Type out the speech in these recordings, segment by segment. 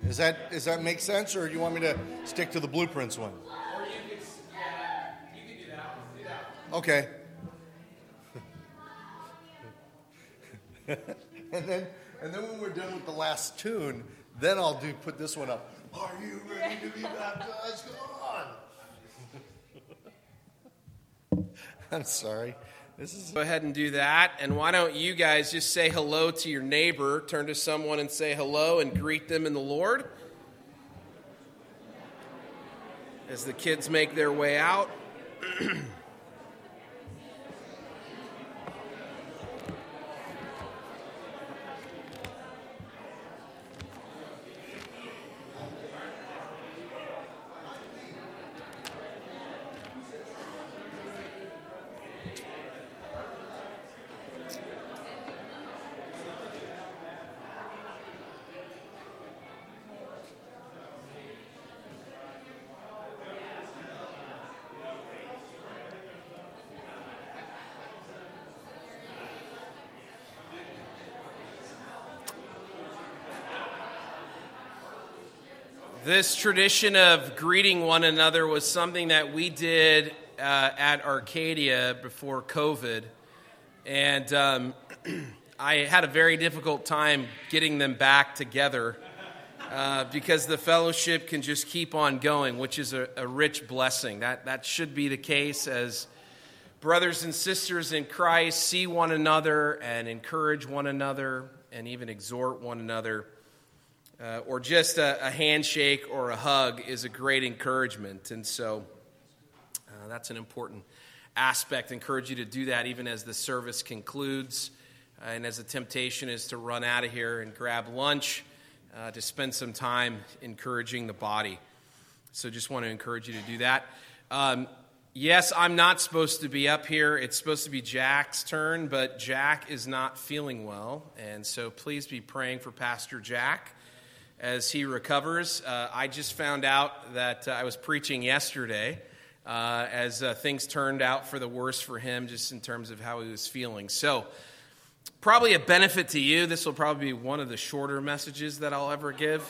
Does that make sense, or do you want me to stick to the blueprints one? Or you can do that one. Do that one. Okay. and then when we're done with the last tune, then I'll put this one up. Are you ready to be baptized? Come on. I'm sorry. Go ahead and do that. And why don't you guys just say hello to your neighbor, turn to someone and say hello and greet them in the Lord as the kids make their way out. This tradition of greeting one another was something that we did at Arcadia before COVID, and I had a very difficult time getting them back together because the fellowship can just keep on going, which is a rich blessing. That should be the case as brothers and sisters in Christ see one another and encourage one another and even exhort one another. Or just a handshake or a hug is a great encouragement. And so that's an important aspect. I encourage you to do that even as the service concludes and as the temptation is to run out of here and grab lunch, to spend some time encouraging the body. So just want to encourage you to do that. Yes, I'm not supposed to be up here. It's supposed to be Jack's turn, but Jack is not feeling well. And so please be praying for Pastor Jack as he recovers. I just found out that I was preaching yesterday as things turned out for the worse for him, just in terms of how he was feeling. So probably a benefit to you. This will probably be one of the shorter messages that I'll ever give.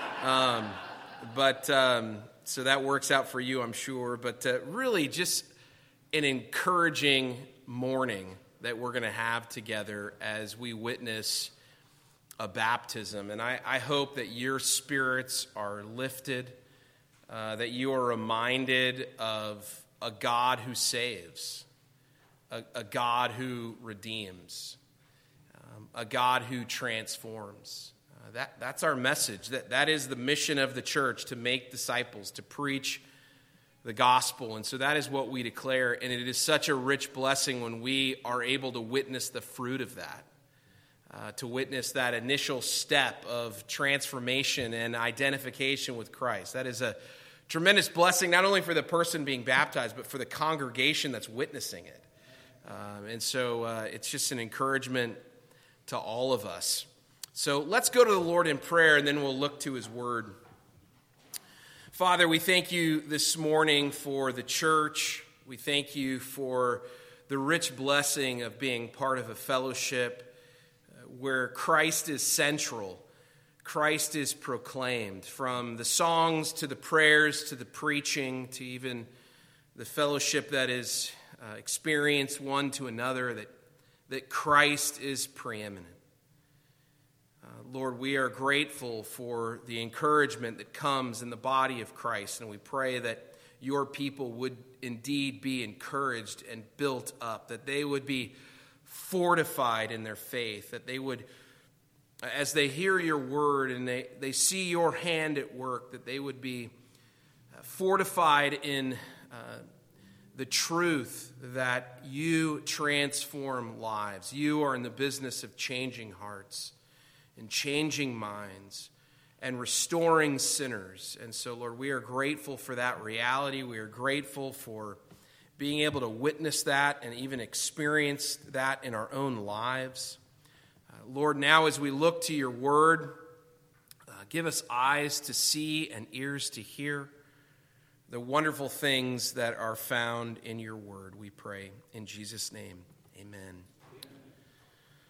So that works out for you, I'm sure. But really just an encouraging morning that we're going to have together as we witness a baptism. And I hope that your spirits are lifted, that you are reminded of a God who saves, a God who redeems, a God who transforms. That's our message. That is the mission of the church, to make disciples, to preach the gospel. And so that is what we declare. And it is such a rich blessing when we are able to witness the fruit of that. To witness that initial step of transformation and identification with Christ. That is a tremendous blessing, not only for the person being baptized, but for the congregation that's witnessing it. And so it's just an encouragement to all of us. So let's go to the Lord in prayer, and then we'll look to his word. Father, we thank you this morning for the church. We thank you for the rich blessing of being part of a fellowship where Christ is central, Christ is proclaimed, from the songs to the prayers to the preaching to even the fellowship that is experienced one to another, that Christ is preeminent. Lord, we are grateful for the encouragement that comes in the body of Christ, and we pray that your people would indeed be encouraged and built up, that they would be fortified in their faith, that they would, as they hear your word and they see your hand at work, that they would be fortified in the truth that you transform lives. You are in the business of changing hearts and changing minds and restoring sinners. And so, Lord, we are grateful for that reality. We are grateful for being able to witness that and even experience that in our own lives. Lord, now as we look to your word, give us eyes to see and ears to hear the wonderful things that are found in your word, we pray. In Jesus' name, amen.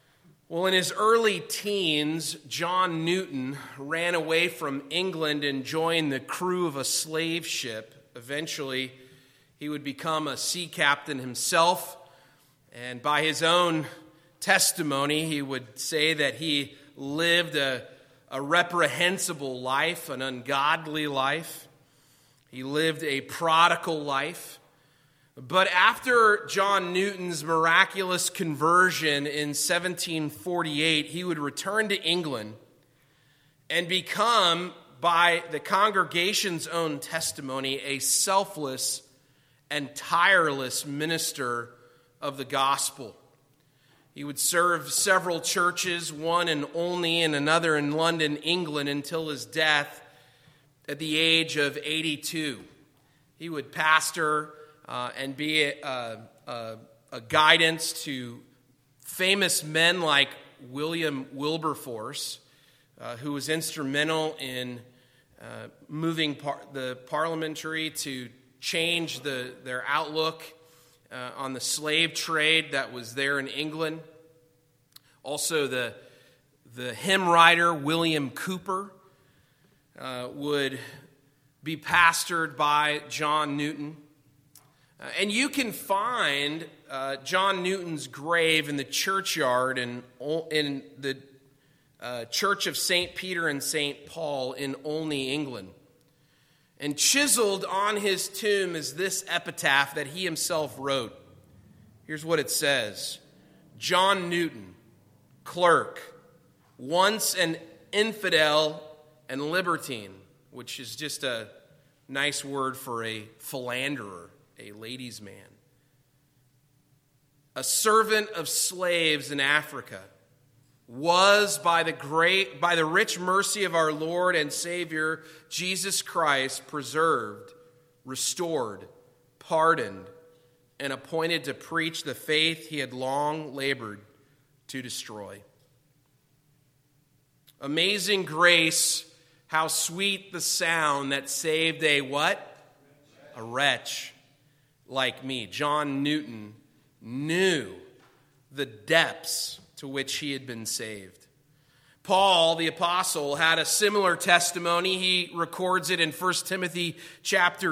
Well, in his early teens, John Newton ran away from England and joined the crew of a slave ship. Eventually, he would become a sea captain himself, and by his own testimony, he would say that he lived a reprehensible life, an ungodly life. He lived a prodigal life. But after John Newton's miraculous conversion in 1748, he would return to England and become, by the congregation's own testimony, a selfless and tireless minister of the gospel. He would serve several churches, one in Olney and another in London, England, until his death at the age of 82. He would pastor and be a guidance to famous men like William Wilberforce, who was instrumental in moving the parliamentary to change their outlook on the slave trade that was there in England. Also, the hymn writer William Cowper would be pastored by John Newton. And you can find John Newton's grave in the churchyard in the Church of St. Peter and St. Paul in Olney, England. And chiseled on his tomb is this epitaph that he himself wrote. Here's what it says: John Newton, clerk, once an infidel and libertine, which is just a nice word for a philanderer, a ladies' man, a servant of slaves in Africa, was by the rich mercy of our Lord and Savior Jesus Christ preserved, restored, pardoned, and appointed to preach the faith he had long labored to destroy. Amazing grace, how sweet the sound that saved a what? A wretch like me. John Newton knew the depths to which he had been saved. Paul, the apostle, had a similar testimony. He records it in 1 Timothy chapter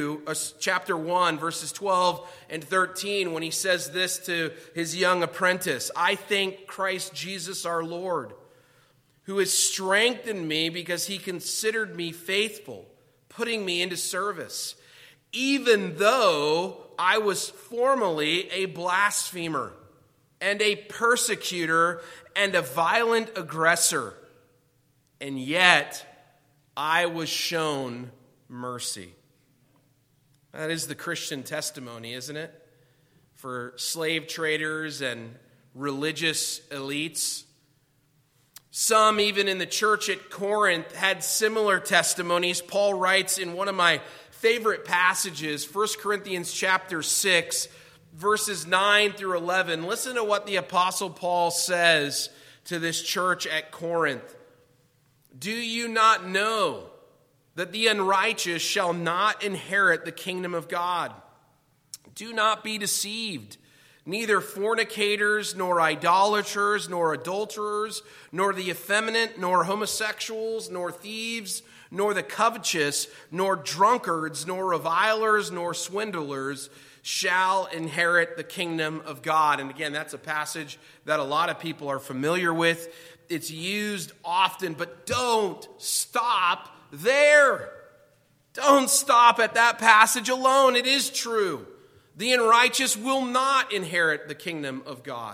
1, verses 12 and 13, when he says this to his young apprentice: I thank Christ Jesus our Lord, who has strengthened me because he considered me faithful, putting me into service, even though I was formerly a blasphemer and a persecutor and a violent aggressor, and yet I was shown mercy. That is the Christian testimony, isn't it? For slave traders and religious elites. Some, even in the church at Corinth, had similar testimonies. Paul writes in one of my favorite passages, 1 Corinthians chapter 6, verses 9 through 11. Listen to what the Apostle Paul says to this church at Corinth. Do you not know that the unrighteous shall not inherit the kingdom of God? Do not be deceived. Neither fornicators, nor idolaters, nor adulterers, nor the effeminate, nor homosexuals, nor thieves, nor the covetous, nor drunkards, nor revilers, nor swindlers shall inherit the kingdom of God. And again, that's a passage that a lot of people are familiar with. It's used often, but don't stop there. Don't stop at that passage alone. It is true. The unrighteous will not inherit the kingdom of God.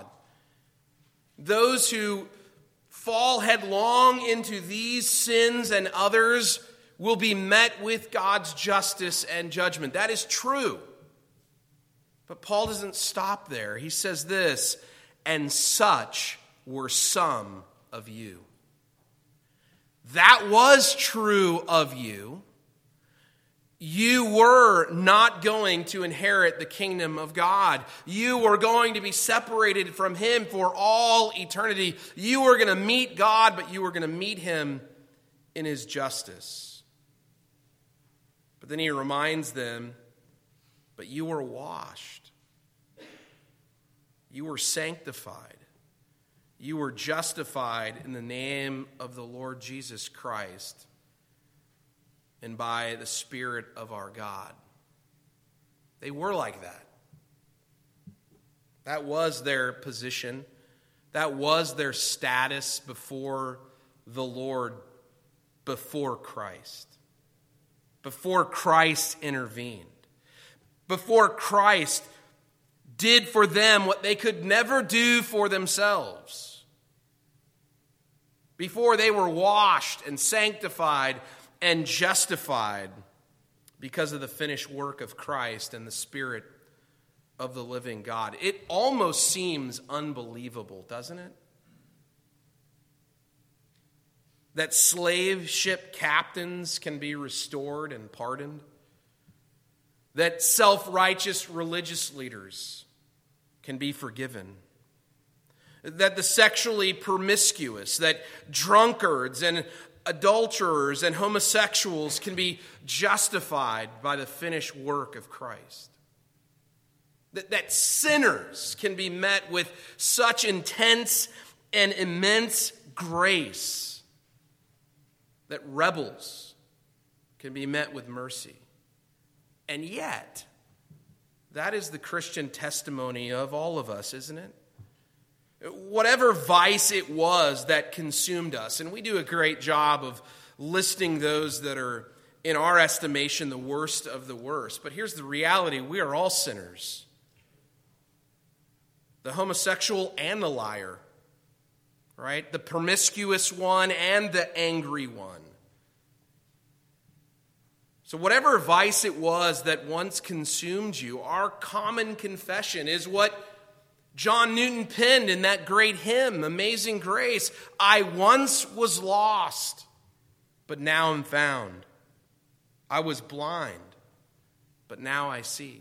Those who fall headlong into these sins and others will be met with God's justice and judgment. That is true. But Paul doesn't stop there. He says this: and such were some of you. That was true of you. You were not going to inherit the kingdom of God. You were going to be separated from him for all eternity. You were going to meet God, but you were going to meet him in his justice. But then he reminds them, but you were washed. You were sanctified. you were justified in the name of the Lord Jesus Christ and by the Spirit of our God. They were like that. That was their position. That was their status before the Lord, before Christ. Before Christ intervened. Before Christ did for them what they could never do for themselves. Before they were washed and sanctified and justified because of the finished work of Christ and the Spirit of the living God. It almost seems unbelievable, doesn't it? That slave ship captains can be restored and pardoned. That self-righteous religious leaders can be forgiven. That the sexually promiscuous, that drunkards and adulterers and homosexuals can be justified by the finished work of Christ. That sinners can be met with such intense and immense grace. That rebels can be met with mercy. And yet, that is the Christian testimony of all of us, isn't it? Whatever vice it was that consumed us, and we do a great job of listing those that are, in our estimation, the worst of the worst. But here's the reality: we are all sinners. The homosexual and the liar, right? The promiscuous one and the angry one. So whatever vice it was that once consumed you, our common confession is what John Newton penned in that great hymn, Amazing Grace. I once was lost, but now am found. I was blind, but now I see.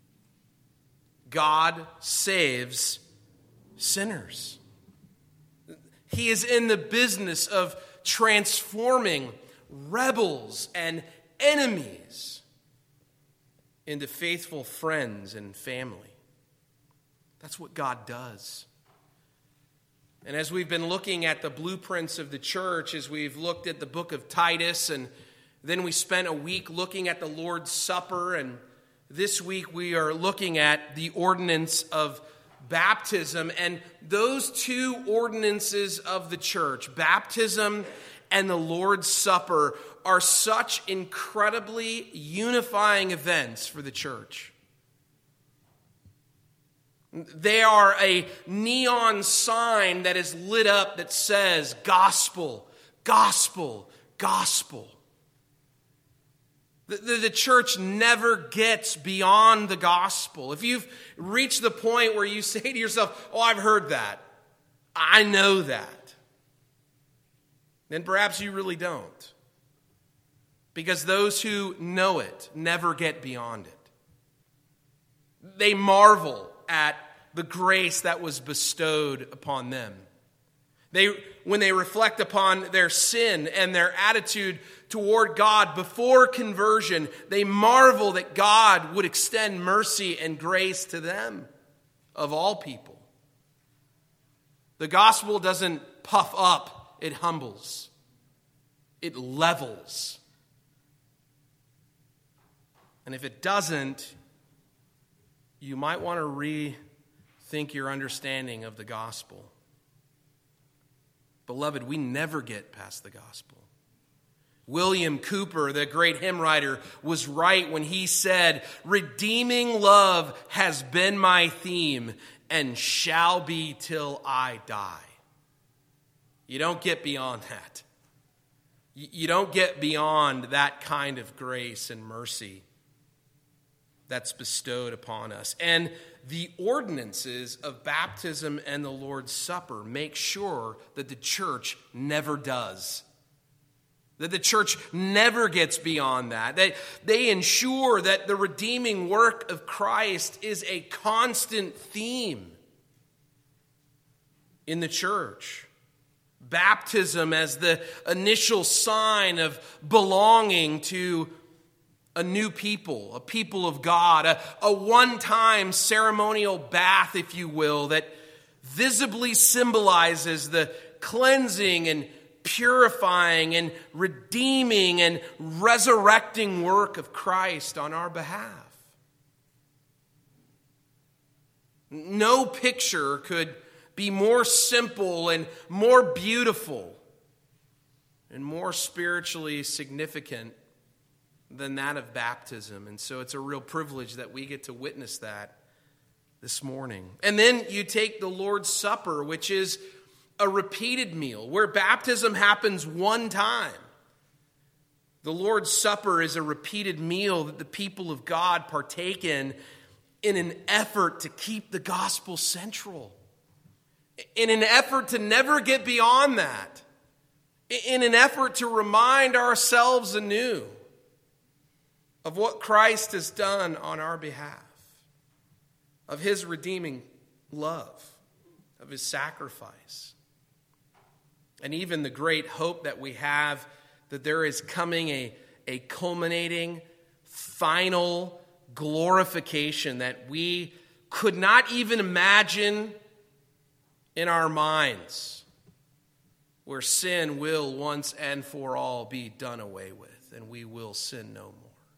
God saves sinners. He is in the business of transforming rebels and enemies into faithful friends and family. That's what God does. And as we've been looking at the blueprints of the church, as we've looked at the book of Titus, and then we spent a week looking at the Lord's Supper, and this week we are looking at the ordinance of baptism. And those two ordinances of the church, baptism and the Lord's Supper, are such incredibly unifying events for the church. They are a neon sign that is lit up that says gospel, gospel, gospel. The church never gets beyond the gospel. If you've reached the point where you say to yourself, oh, I've heard that, I know that, then perhaps you really don't. Because those who know it never get beyond it. They marvel at the grace that was bestowed upon them. When they reflect upon their sin and their attitude toward God before conversion, they marvel that God would extend mercy and grace to them, of all people. The gospel doesn't puff up, it humbles. It levels. And if it doesn't, you might want to rethink your understanding of the gospel. Beloved, we never get past the gospel. William Cooper, the great hymn writer, was right when he said, redeeming love has been my theme and shall be till I die. You don't get beyond that. You don't get beyond that kind of grace and mercy that's bestowed upon us. And the ordinances of baptism and the Lord's Supper make sure that the church never does. That the church never gets beyond that. They ensure that the redeeming work of Christ is a constant theme in the church. Baptism as the initial sign of belonging to a new people, a people of God, a one-time ceremonial bath, if you will, that visibly symbolizes the cleansing and purifying and redeeming and resurrecting work of Christ on our behalf. No picture could be more simple and more beautiful and more spiritually significant than that of baptism. And so it's a real privilege that we get to witness that this morning. And then you take the Lord's Supper, which is a repeated meal, where baptism happens one time. The Lord's Supper is a repeated meal that the people of God partake in an effort to keep the gospel central, in an effort to never get beyond that, in an effort to remind ourselves anew of what Christ has done on our behalf, of his redeeming love, of his sacrifice, and even the great hope that we have that there is coming a culminating, final glorification that we could not even imagine in our minds, where sin will once and for all be done away with, and we will sin no more.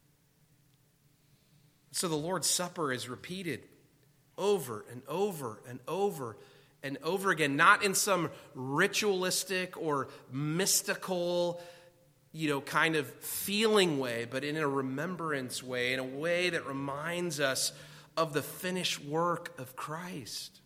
So the Lord's Supper is repeated over and over and over and over again, not in some ritualistic or mystical, kind of feeling way, but in a remembrance way, in a way that reminds us of the finished work of Christ.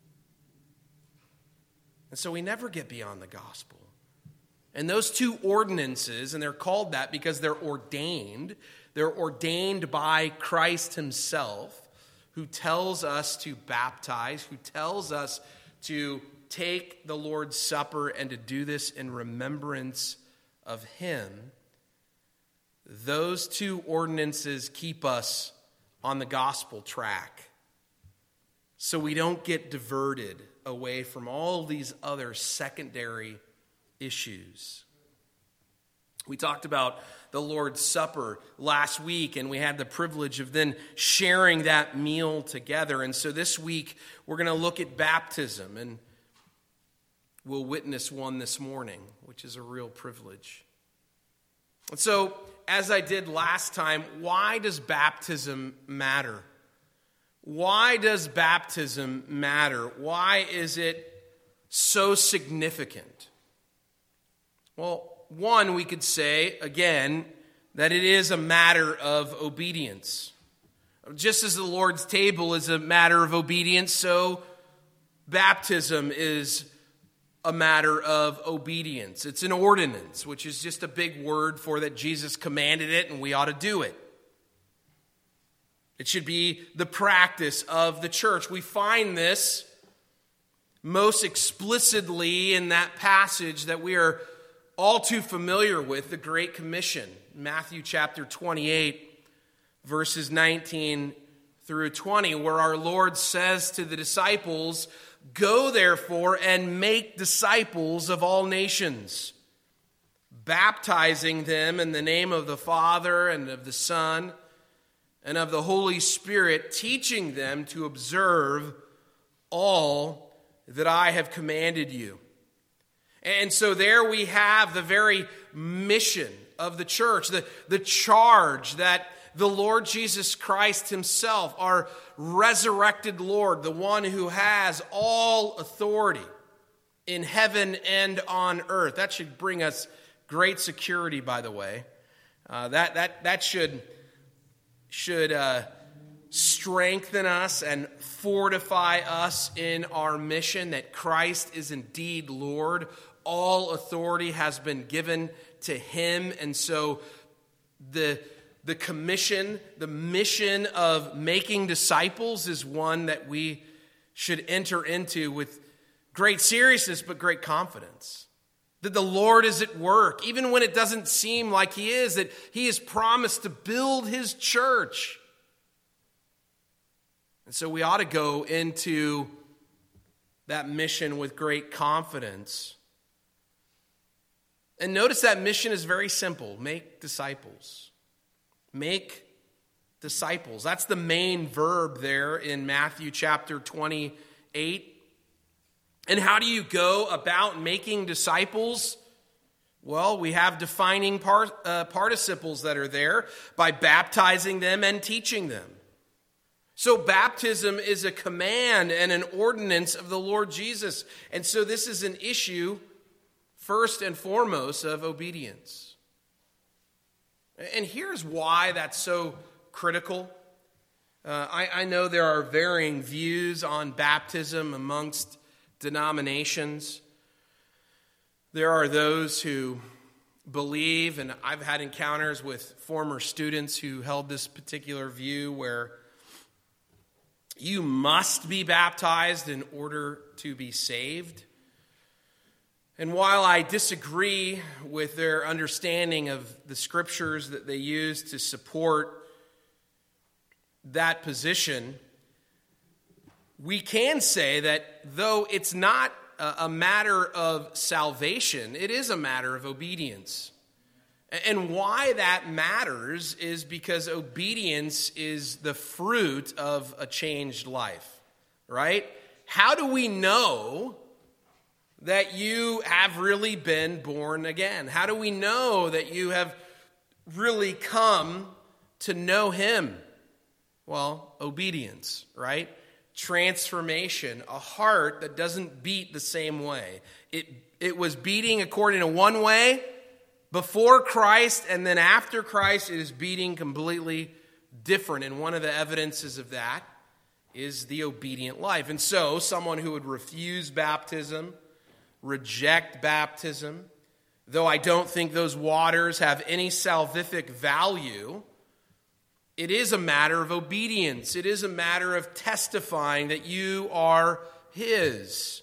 And so we never get beyond the gospel. And those two ordinances, and they're called that because they're ordained by Christ himself, who tells us to baptize, who tells us to take the Lord's Supper and to do this in remembrance of him. Those two ordinances keep us on the gospel track, so we don't get diverted away from all these other secondary issues. We talked about the Lord's Supper last week, and we had the privilege of then sharing that meal together. And so this week, we're going to look at baptism, and we'll witness one this morning, which is a real privilege. And so, as I did last time, why does baptism matter? Why does baptism matter? Why is it so significant? Well, one, we could say, again, that it is a matter of obedience. Just as the Lord's table is a matter of obedience, so baptism is a matter of obedience. It's an ordinance, which is just a big word for that Jesus commanded it and we ought to do it. It should be the practice of the church. We find this most explicitly in that passage that we are all too familiar with, the Great Commission, Matthew chapter 28, verses 19 through 20, where our Lord says to the disciples, "Go therefore and make disciples of all nations, baptizing them in the name of the Father and of the Son and of the Holy Spirit, teaching them to observe all that I have commanded you." And so there we have the very mission of the church, the charge that the Lord Jesus Christ himself, our resurrected Lord, the one who has all authority in heaven and on earth. That should bring us great security, by the way. That should strengthen us and fortify us in our mission that Christ is indeed Lord. All authority has been given to him, and so the commission, the mission of making disciples is one that we should enter into with great seriousness but great confidence. That the Lord is at work, even when it doesn't seem like he is, that he has promised to build his church. And so we ought to go into that mission with great confidence. And notice that mission is very simple. Make disciples. Make disciples. That's the main verb there in Matthew chapter 28. And how do you go about making disciples? Well, we have defining participles that are there by baptizing them and teaching them. So baptism is a command and an ordinance of the Lord Jesus. And so this is an issue, first and foremost, of obedience. And here's why that's so critical. I know there are varying views on baptism amongst denominations. There are those who believe, and I've had encounters with former students who held this particular view, where you must be baptized in order to be saved. And while I disagree with their understanding of the scriptures that they use to support that position, we can say that though it's not a matter of salvation, it is a matter of obedience. And why that matters is because obedience is the fruit of a changed life, right? How do we know that you have really been born again? How do we know that you have really come to know Him? Well, obedience, right? Transformation, a heart that doesn't beat the same way. It was beating according to one way before Christ, and then after Christ, it is beating completely different. And one of the evidences of that is the obedient life. And so, someone who would refuse baptism, reject baptism, though I don't think those waters have any salvific value, it is a matter of obedience. It is a matter of testifying that you are His.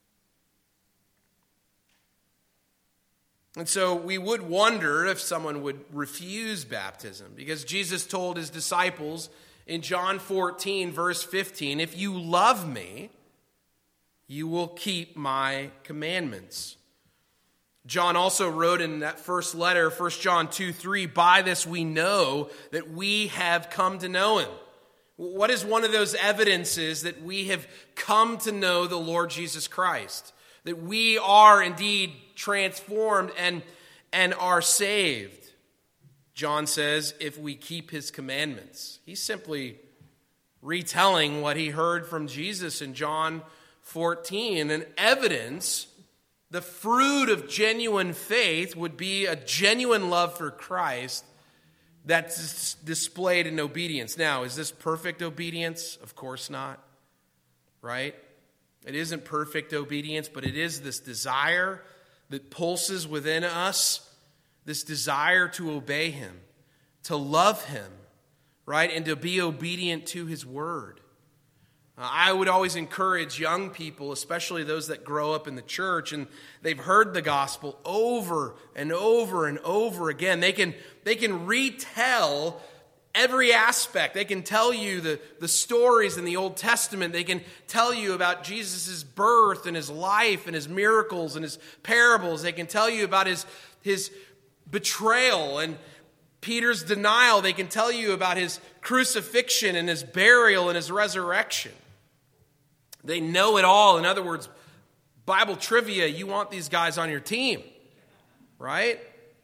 And so we would wonder if someone would refuse baptism, because Jesus told His disciples in John 14, verse 15, if you love me, you will keep my commandments. John also wrote in that first letter, 1 John 2:3, by this we know that we have come to know Him. What is one of those evidences that we have come to know the Lord Jesus Christ? That we are indeed transformed and are saved. John says, if we keep His commandments. He's simply retelling what he heard from Jesus in John 14. And evidence, the fruit of genuine faith would be a genuine love for Christ that's displayed in obedience. Now, is this perfect obedience? Of course not, right? It isn't perfect obedience, but it is this desire that pulses within us, this desire to obey Him, to love Him, right? And to be obedient to His word. I would always encourage young people, especially those that grow up in the church and they've heard the gospel over and over and over again. They can retell every aspect. They can tell you the stories in the Old Testament. They can tell you about Jesus' birth and His life and His miracles and His parables. They can tell you about his betrayal and Peter's denial. They can tell you about His crucifixion and His burial and His resurrection. They know it all. In other words, Bible trivia, you want these guys on your team, right?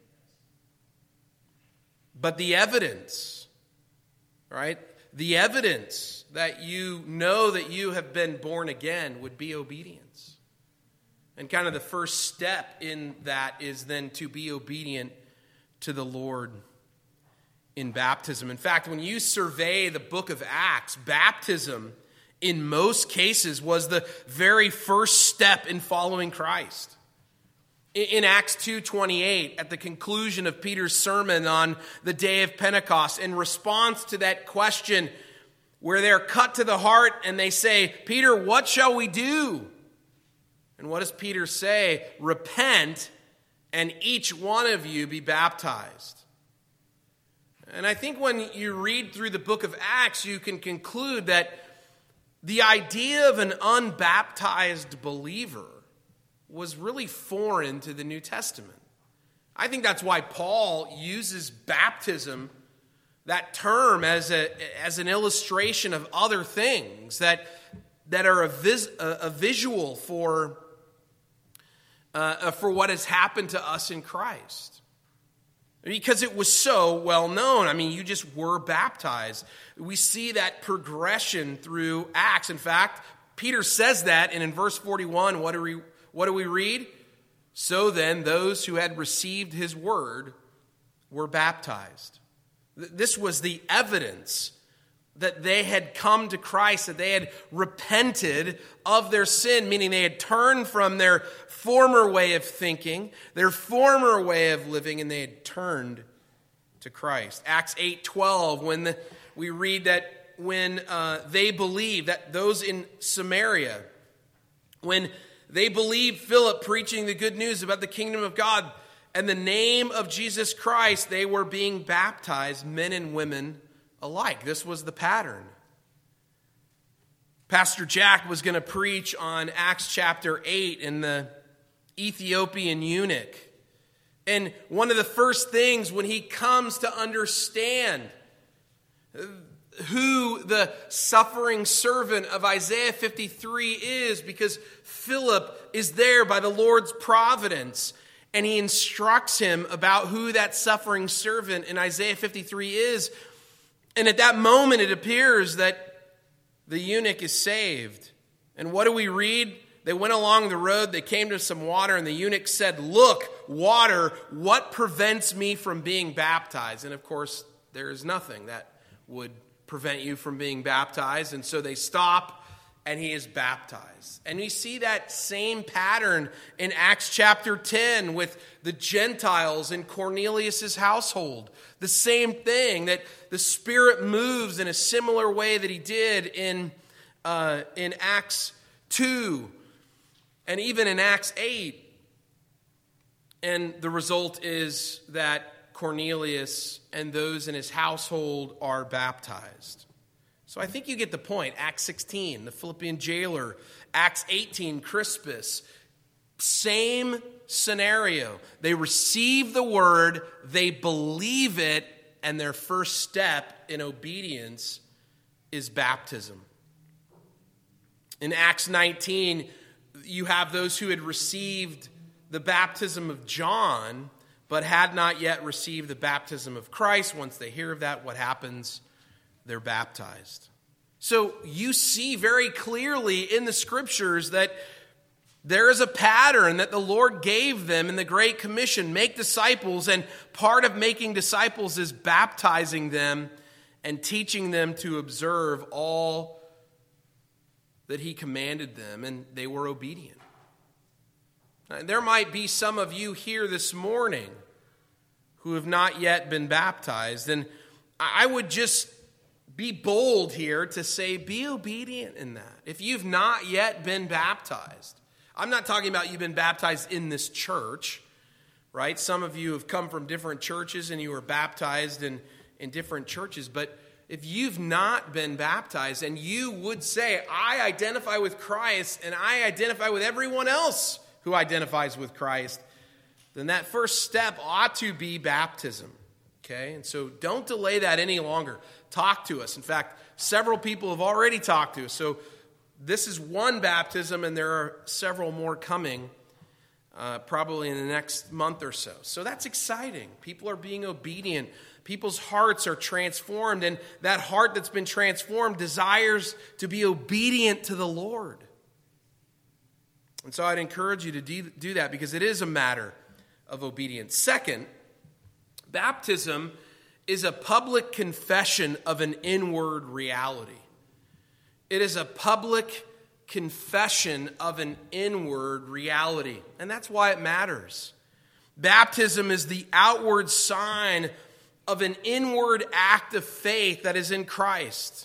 But the evidence, right? The evidence that you know that you have been born again would be obedience. And kind of the first step in that is then to be obedient to the Lord in baptism. In fact, when you survey the book of Acts, baptism in most cases was the very first step in following Christ. In Acts 2:28, at the conclusion of Peter's sermon on the day of Pentecost, in response to that question where they're cut to the heart and they say, Peter, what shall we do? And what does Peter say? Repent and each one of you be baptized. And I think when you read through the book of Acts, you can conclude that the idea of an unbaptized believer was really foreign to the New Testament. I think that's why Paul uses baptism, that term, as an illustration of other things, that that are a visual for what has happened to us in Christ. Because it was so well known. I mean, you just were baptized. We see that progression through Acts. In fact, Peter says that, and in verse 41, what do we read? So then, those who had received his word were baptized. This was the evidence that they had come to Christ, that they had repented of their sin, meaning they had turned from their former way of thinking, their former way of living, and they had turned to Christ. Acts 8:12, we read that when they believed, that those in Samaria, when they believed Philip preaching the good news about the kingdom of God and the name of Jesus Christ, they were being baptized, men and women alike. This was the pattern. Pastor Jack was going to preach on Acts chapter 8 in the Ethiopian eunuch. And one of the first things when he comes to understand who the suffering servant of Isaiah 53 is, because Philip is there by the Lord's providence, and he instructs him about who that suffering servant in Isaiah 53 is. And at that moment, it appears that the eunuch is saved. And what do we read? They went along the road, they came to some water, and the eunuch said, "Look, water, what prevents me from being baptized?" And of course, there is nothing that would prevent you from being baptized. And so they stop, and he is baptized. And we see that same pattern in Acts chapter 10 with the Gentiles in Cornelius' household. The same thing, that the Spirit moves in a similar way that he did in Acts 2 and even in Acts 8. And the result is that Cornelius and those in his household are baptized. So I think you get the point. Acts 16, the Philippian jailer. Acts 18, Crispus. Same scenario. They receive the word, they believe it, and their first step in obedience is baptism. In Acts 19, you have those who had received the baptism of John, but had not yet received the baptism of Christ. Once they hear of that, what happens? They're baptized. So you see very clearly in the scriptures that there is a pattern that the Lord gave them in the Great Commission. Make disciples, and part of making disciples is baptizing them and teaching them to observe all that he commanded them, and they were obedient. There might be some of you here this morning who have not yet been baptized, and I would just be bold here to say, be obedient in that. If you've not yet been baptized, I'm not talking about you've been baptized in this church, right? Some of you have come from different churches and you were baptized in different churches, but if you've not been baptized and you would say, I identify with Christ and I identify with everyone else who identifies with Christ, then that first step ought to be baptism. Okay, and so don't delay that any longer. Talk to us. In fact, several people have already talked to us. So this is one baptism, and there are several more coming probably in the next month or so. So that's exciting. People are being obedient. People's hearts are transformed, and that heart that's been transformed desires to be obedient to the Lord. And so I'd encourage you to do that, because it is a matter of obedience. Second, baptism is a public confession of an inward reality. It is a public confession of an inward reality. And that's why it matters. Baptism is the outward sign of an inward act of faith that is in Christ.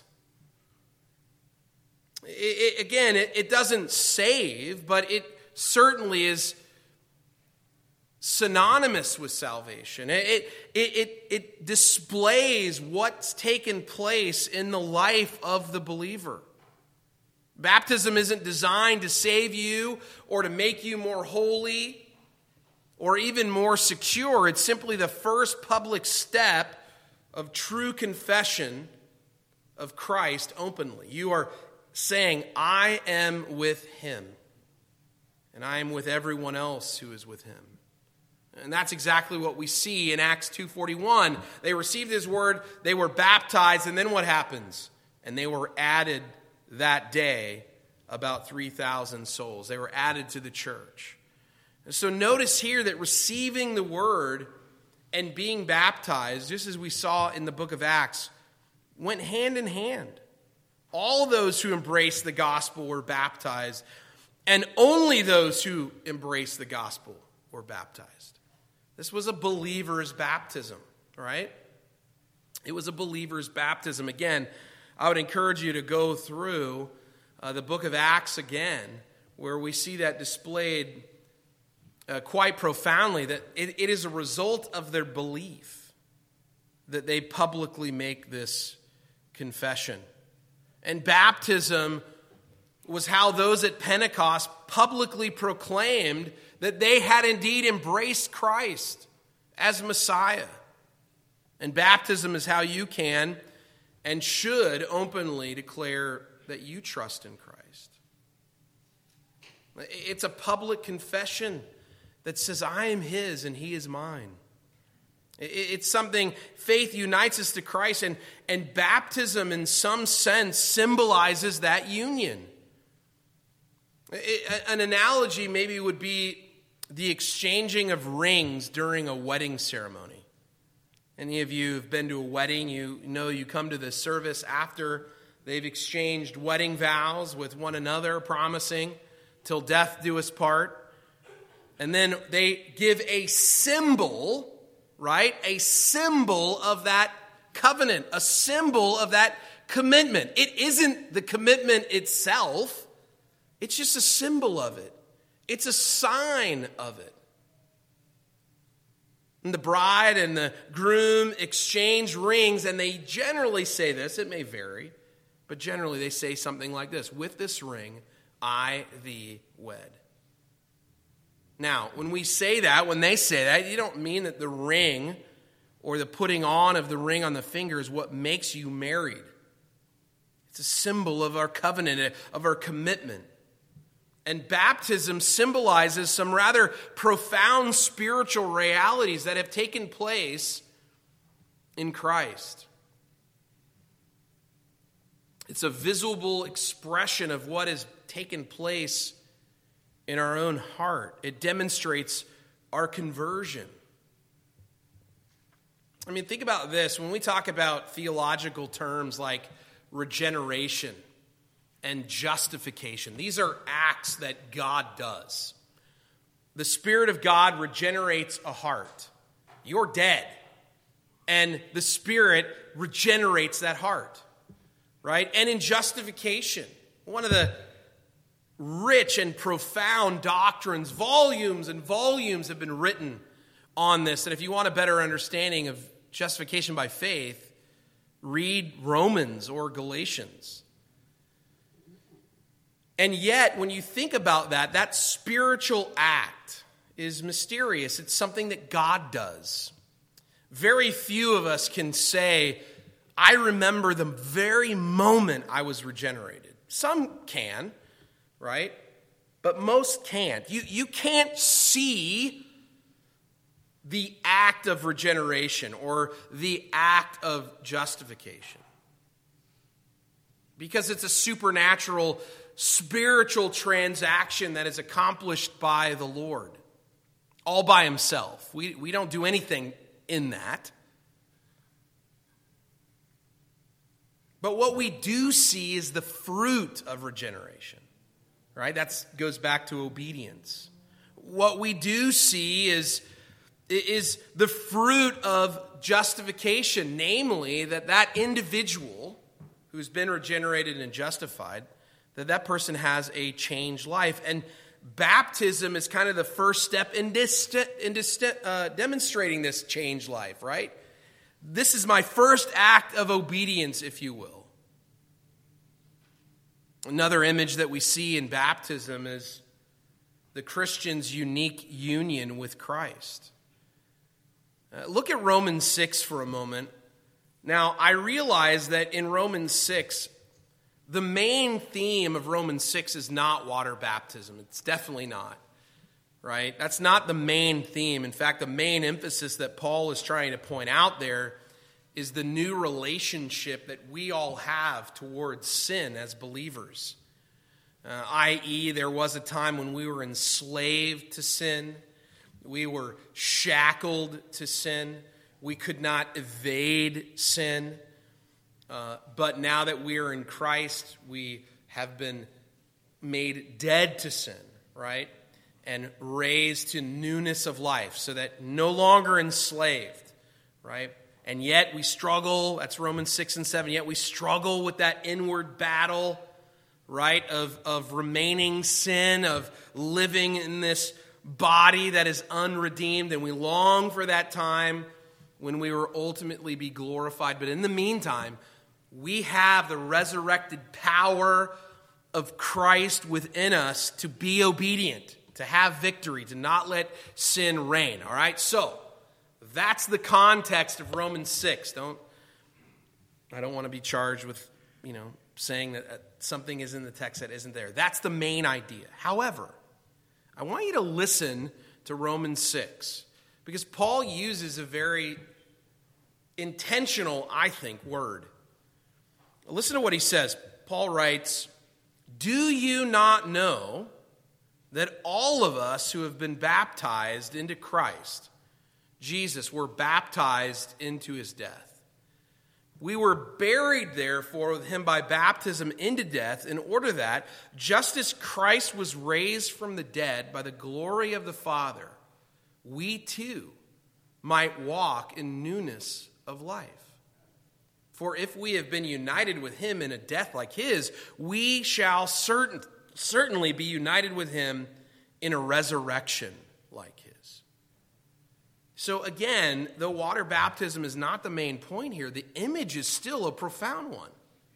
It doesn't save, but it certainly is synonymous with salvation. It displays what's taken place in the life of the believer. Baptism isn't designed to save you or to make you more holy or even more secure. It's simply the first public step of true confession of Christ openly. You are saying, I am with him, and I am with everyone else who is with him. And that's exactly what we see in Acts 2:41. They received his word, they were baptized, and then what happens? And they were added that day, about 3,000 souls. They were added to the church. And so notice here that receiving the word and being baptized, just as we saw in the book of Acts, went hand in hand. All those who embraced the gospel were baptized, and only those who embraced the gospel were baptized. This was a believer's baptism, right? It was a believer's baptism. Again, I would encourage you to go through the book of Acts again, where we see that displayed quite profoundly, that it is a result of their belief that they publicly make this confession. And baptism was how those at Pentecost publicly proclaimed that they had indeed embraced Christ as Messiah. And baptism is how you can and should openly declare that you trust in Christ. It's a public confession that says, I am his and he is mine. It's something, faith unites us to Christ, and baptism in some sense symbolizes that union. An analogy maybe would be the exchanging of rings during a wedding ceremony. Any of you have been to a wedding, you know you come to the service after they've exchanged wedding vows with one another, promising till death do us part. And then they give a symbol, right? A symbol of that covenant, a symbol of that commitment. It isn't the commitment itself. It's just a symbol of it. It's a sign of it. And the bride and the groom exchange rings, and they generally say this. It may vary, but generally they say something like this: with this ring, I thee wed. Now, when they say that, you don't mean that the ring or the putting on of the ring on the finger is what makes you married. It's a symbol of our covenant, of our commitment. And baptism symbolizes some rather profound spiritual realities that have taken place in Christ. It's a visible expression of what has taken place in our own heart. It demonstrates our conversion. I mean, think about this. When we talk about theological terms like regeneration and justification, these are acts that God does. The Spirit of God regenerates a heart. You're dead, and the Spirit regenerates that heart, right? And in justification, one of the rich and profound doctrines, volumes and volumes have been written on this. And if you want a better understanding of justification by faith, read Romans or Galatians. And yet, when you think about that spiritual act is mysterious. It's something that God does. Very few of us can say, I remember the very moment I was regenerated. Some can, right? But most can't. You can't see the act of regeneration or the act of justification, because it's a supernatural, spiritual transaction that is accomplished by the Lord, all by himself. We don't do anything in that. But what we do see is the fruit of regeneration, right? That goes back to obedience. What we do see is the fruit of justification, namely that individual who's been regenerated and justified, that person has a changed life. And baptism is kind of the first step in demonstrating this changed life, right? This is my first act of obedience, if you will. Another image that we see in baptism is the Christian's unique union with Christ. Look at Romans 6 for a moment. Now, I realize that in Romans 6, The main theme of Romans 6 is not water baptism. It's definitely not, right? That's not the main theme. In fact, the main emphasis that Paul is trying to point out there is the new relationship that we all have towards sin as believers. I.e., there was a time when we were enslaved to sin. We were shackled to sin. We could not evade sin. But now that we are in Christ, we have been made dead to sin, right? And raised to newness of life, so that no longer enslaved, right? And yet we struggle, that's Romans 6 and 7, yet we struggle with that inward battle, right? Of remaining sin, of living in this body that is unredeemed, and we long for that time when we will ultimately be glorified. But in the meantime, we have the resurrected power of Christ within us to be obedient, to have victory, to not let sin reign. All right? So, that's the context of Romans 6. I don't want to be charged with, saying that something is in the text that isn't there. That's the main idea. However, I want you to listen to Romans 6, because Paul uses a very intentional, I think, word. Listen to what he says. Paul writes, "Do you not know that all of us who have been baptized into Christ, Jesus, were baptized into his death? We were buried, therefore, with him by baptism into death, in order that, just as Christ was raised from the dead by the glory of the Father, we too might walk in newness of life. For if we have been united with him in a death like his, we shall certainly be united with him in a resurrection like his." So again, though water baptism is not the main point here, the image is still a profound one.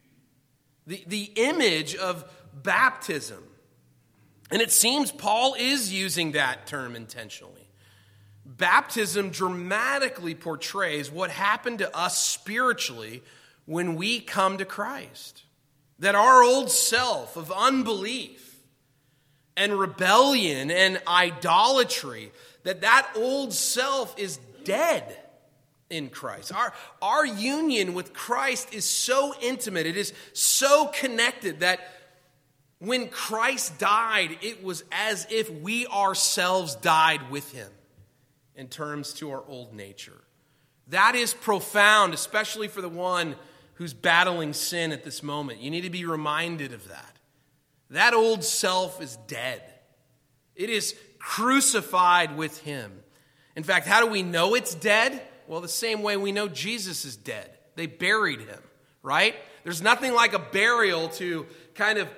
The image of baptism. And it seems Paul is using that term intentionally. Baptism dramatically portrays what happened to us spiritually when we come to Christ. That our old self of unbelief and rebellion and idolatry, that old self is dead in Christ. Our union with Christ is so intimate, it is so connected that when Christ died, it was as if we ourselves died with him in terms to our old nature. That is profound, especially for the one who's battling sin at this moment. You need to be reminded of that. That old self is dead. It is crucified with him. In fact, how do we know it's dead? Well, the same way we know Jesus is dead. They buried him, right? There's nothing like a burial to kind of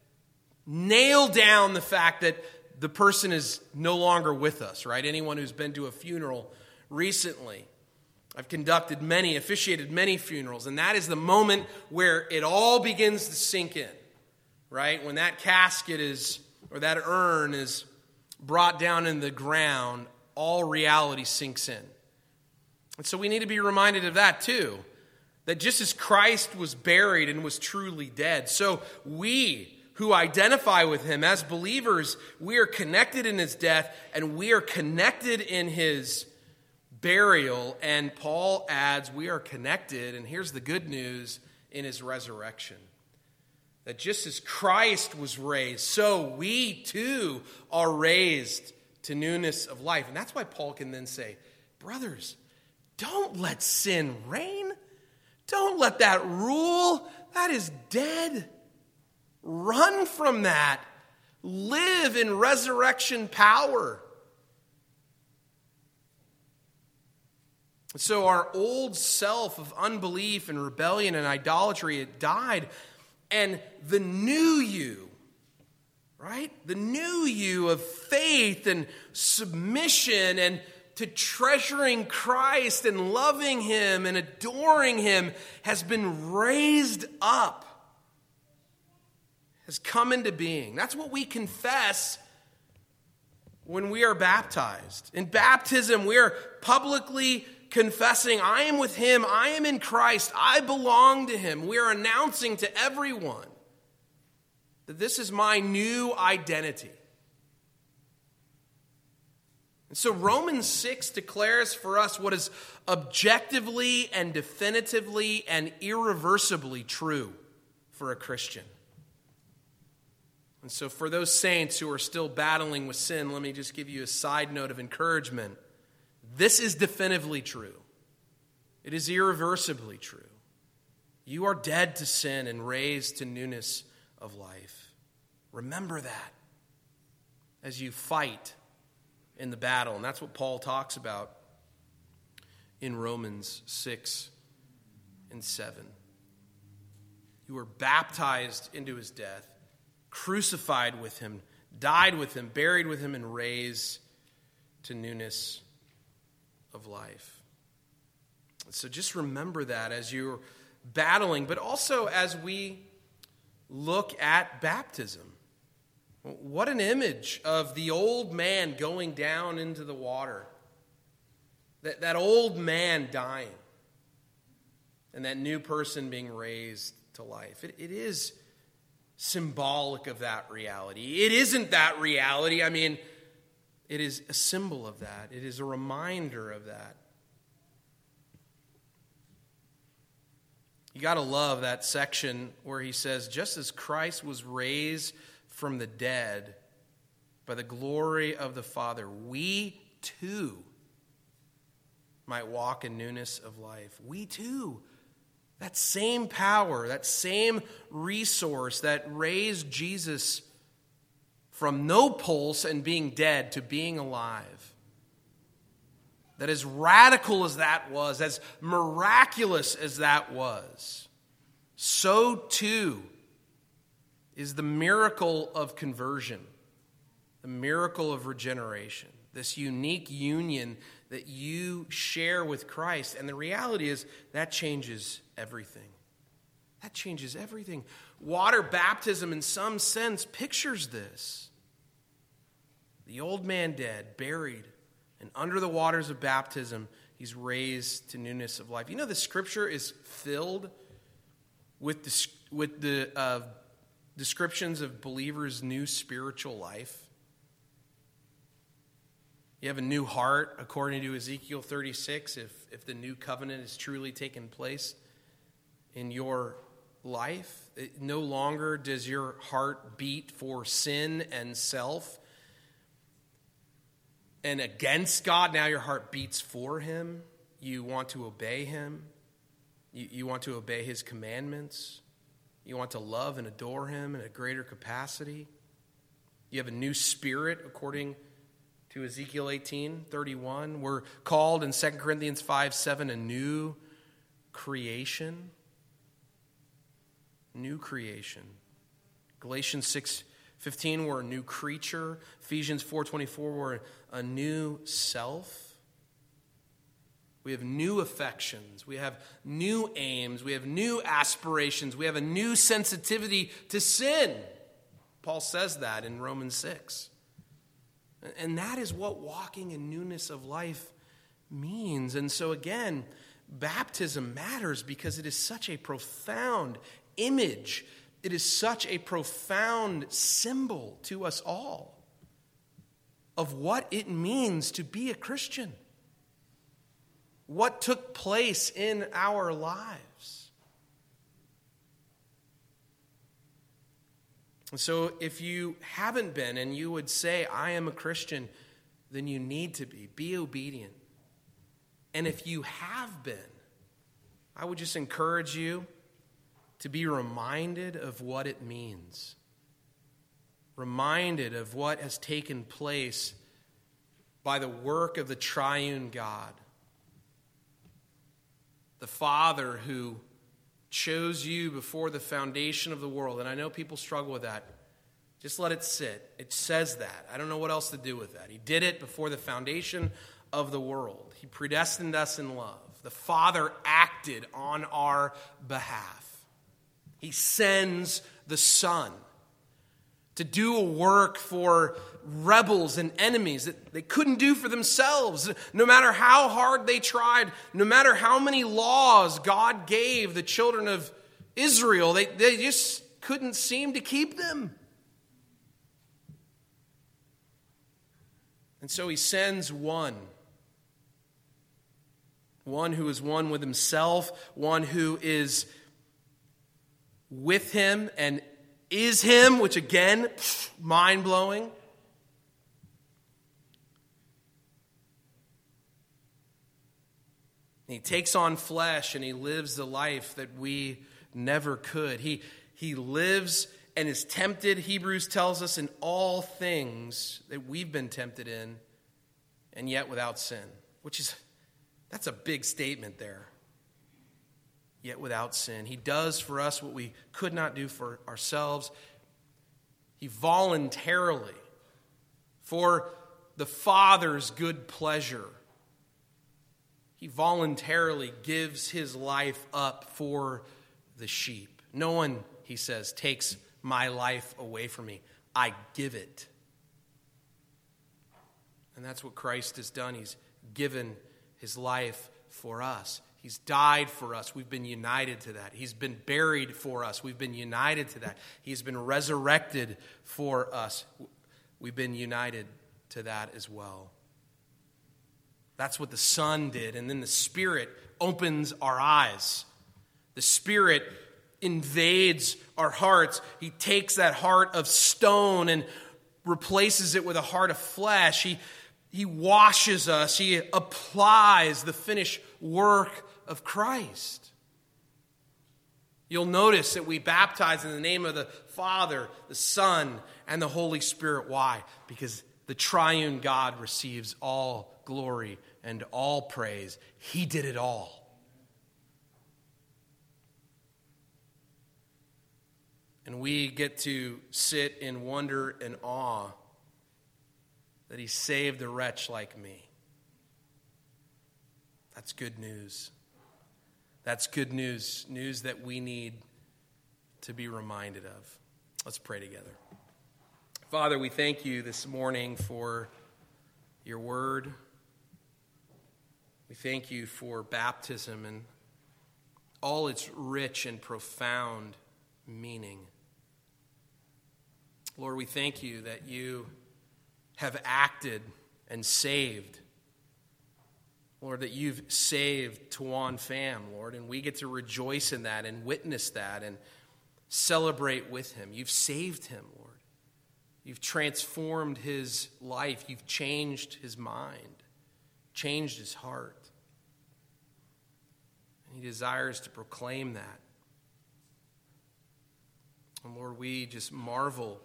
nail down the fact that the person is no longer with us, right? Anyone who's been to a funeral recently, I've officiated many funerals, and that is the moment where it all begins to sink in, right? When that casket or that urn is brought down in the ground, all reality sinks in. And so we need to be reminded of that too, that just as Christ was buried and was truly dead, so we who identify with him as believers, we are connected in his death and we are connected in his burial. And Paul adds, we are connected, and here's the good news, in his resurrection. That just as Christ was raised, so we too are raised to newness of life. And that's why Paul can then say, brothers, don't let sin reign. Don't let that rule. That is dead. Run from that. Live in resurrection power. So our old self of unbelief and rebellion and idolatry, it died. And the new you, right? The new you of faith and submission and to treasuring Christ and loving him and adoring him has been raised up, has come into being. That's what we confess when we are baptized. In baptism, we are publicly confessing, I am with him, I am in Christ, I belong to him. We are announcing to everyone That this is my new identity. And so Romans 6 declares for us what is objectively and definitively and irreversibly true for a Christian. And so for those saints who are still battling with sin, let me just give you a side note of encouragement. This is definitively true. It is irreversibly true. You are dead to sin and raised to newness of life. Remember that as you fight in the battle. And that's what Paul talks about in Romans 6 and 7. You were baptized into his death, crucified with him, died with him, buried with him, and raised to newness of life. So just remember that as you're battling, but also as we look at baptism. What an image of the old man going down into the water. That old man dying. And that new person being raised to life. It is symbolic of that reality. It isn't that reality. I mean, it is a symbol of that. It is a reminder of that. You got to love that section where he says, just as Christ was raised from the dead by the glory of the Father, we too might walk in newness of life. We too. That same power, that same resource that raised Jesus from no pulse and being dead to being alive. That as radical as that was, as miraculous as that was, so too is the miracle of conversion, the miracle of regeneration, this unique union that you share with Christ. And the reality is that changes everything. That changes everything. Water baptism, in some sense, pictures this. The old man dead, buried, and under the waters of baptism, he's raised to newness of life. You know, the scripture is filled with the descriptions of believers' new spiritual life. You have a new heart, according to Ezekiel 36, if the new covenant is truly taken place in your life. No longer does your heart beat for sin and self and against God. Now your heart beats for him. You want to obey him. You want to obey his commandments. You want to love and adore him in a greater capacity. You have a new spirit, according to Ezekiel 18:31. We're called in 2 Corinthians 5:7 a new creation. New creation. Galatians 6:15, we're a new creature. Ephesians 4:24, we're a new self. We have new affections. We have new aims. We have new aspirations. We have a new sensitivity to sin. Paul says that in Romans 6. And that is what walking in newness of life means. And so again, baptism matters because it is such a profound image. It is such a profound symbol to us all of what it means to be a Christian. What took place in our lives. And so if you haven't been and you would say, I am a Christian, then you need to be. Be obedient. And if you have been, I would just encourage you to be reminded of what it means. Reminded of what has taken place by the work of the triune God. The Father who chose you before the foundation of the world. And I know people struggle with that. Just let it sit. It says that. I don't know what else to do with that. He did it before the foundation of the world. He predestined us in love. The Father acted on our behalf. He sends the Son to do a work for rebels and enemies that they couldn't do for themselves. No matter how hard they tried, no matter how many laws God gave the children of Israel, they just couldn't seem to keep them. And so he sends one who is one with himself, one who is with him and is him, which again, mind-blowing. He takes on flesh and he lives the life that we never could. He lives and is tempted, Hebrews tells us, in all things that we've been tempted in, and yet without sin. That's a big statement there. Yet without sin. He does for us what we could not do for ourselves. He voluntarily, for the Father's good pleasure, he voluntarily gives his life up for the sheep. No one, he says, takes my life away from me. I give it. And that's what Christ has done. He's given his life for us. He's died for us. We've been united to that. He's been buried for us. We've been united to that. He's been resurrected for us. We've been united to that as well. That's what the Son did. And then the Spirit opens our eyes. The Spirit invades our hearts. He takes that heart of stone and replaces it with a heart of flesh. He washes us. He applies the finished work of Christ. You'll notice that we baptize in the name of the Father, the Son, and the Holy Spirit. Why? Because the triune God receives all glory and all praise. He did it all. And we get to sit in wonder and awe that he saved a wretch like me. That's good news. That's good news. News that we need to be reminded of. Let's pray together. Father, we thank you this morning for your word. We thank you for baptism and all its rich and profound meaning. Lord, we thank you that you have acted and saved. Lord, that you've saved Tawan Pham, Lord, and we get to rejoice in that and witness that and celebrate with him. You've saved him, Lord. You've transformed his life. You've changed his mind, changed his heart. And he desires to proclaim that. And Lord, we just marvel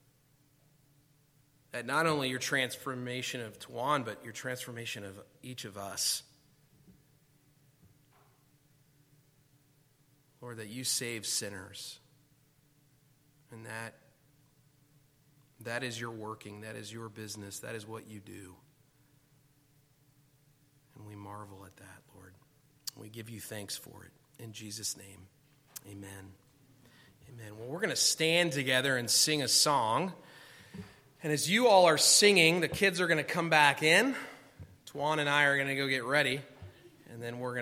at not only your transformation of Tawan, but your transformation of each of us. Lord, that you save sinners. And that is your working. That is your business. That is what you do. And we marvel at that, Lord. We give you thanks for it. In Jesus' name, amen. Amen. Well, we're going to stand together and sing a song. And as you all are singing, the kids are going to come back in. Tawan and I are going to go get ready. And then we're going to